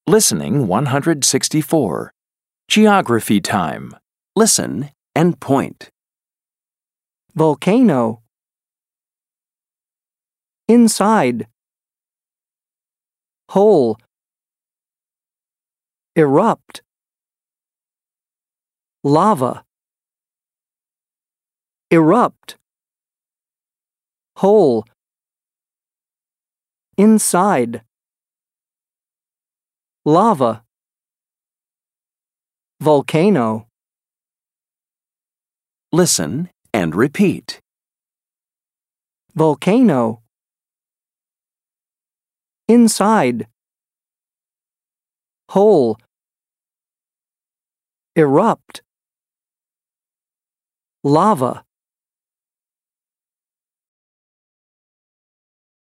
Listening 164. Geography time. Listen and point. Volcano. Inside. Hole. Erupt. Lava. Erupt. Hole. Inside. Lava. Volcano. Listen and repeat. Volcano. Inside. Hole. Erupt. Lava.